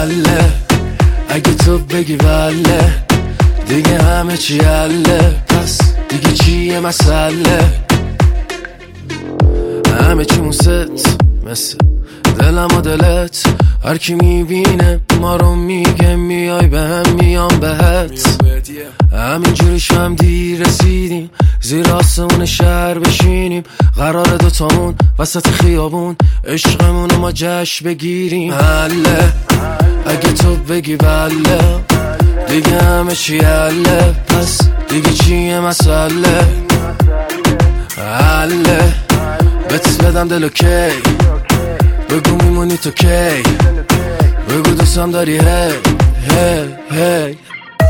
حله، اگه تو بگی بله دیگه همه چی حله. پس دیگه چیه مسئله؟ همه چیمون ست مثل دلم و دلت، هر کی میبینه ما رو میگه میای به هم میام بهت. همینجوری هم دیر رسیدیم زیر آسمون شهر بشینیم، قرار دوتامون وسط خیابون عشقمون رو ما جشن بگیریم. حله، اگه تو بگی بله دیگه همه چی حله. پس دیگه چیه مسئله؟ حله، بهت بدم دلو کی، بگو میمونی تو کی، بگو دوستم داری هی هی هی.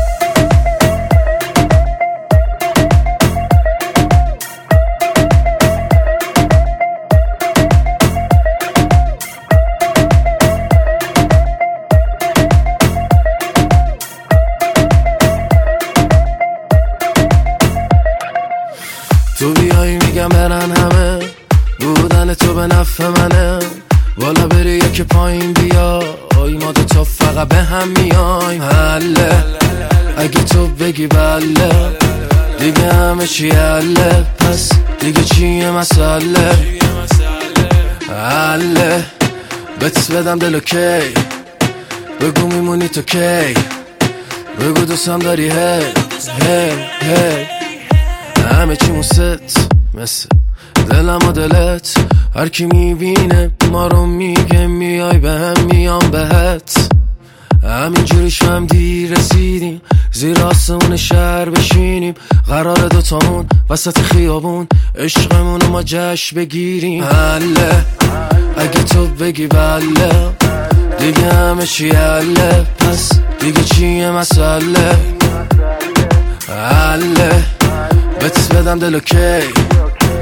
تو بیایی میگم برن همه، بودن تو به نفع منه. والا بری یکی پایین بیا، ما دو تا فقط به هم میایم. حله، اگه تو بگی بله دیگه همه چی حله. پس دیگه چیه مسئله؟ حله، بهت بدم دلو کی، بگو میمونی تو کی، بگو دوستم داری هی هی هی. همه چیمون ست مثل دلم و دلت، هر کی میبینه ما رو میگه میای به هم میام بهت. همینجوریش هم دیر رسیدیم زیر آسمون شهر بشینیم، قرار دوتامون وسط خیابون عشقمون رو ما جشن بگیریم. حله، اگه تو بگی بله دیگه همه چی حله. پس دیگه چیه مسئله؟ حله، بهت بدم دلو کی،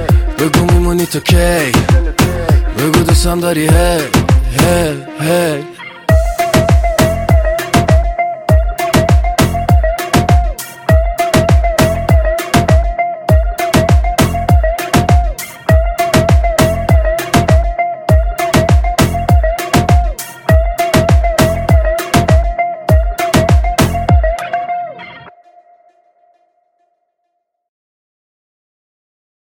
بگو میمونی تو کی، بگو دوستم داری هی هی هی.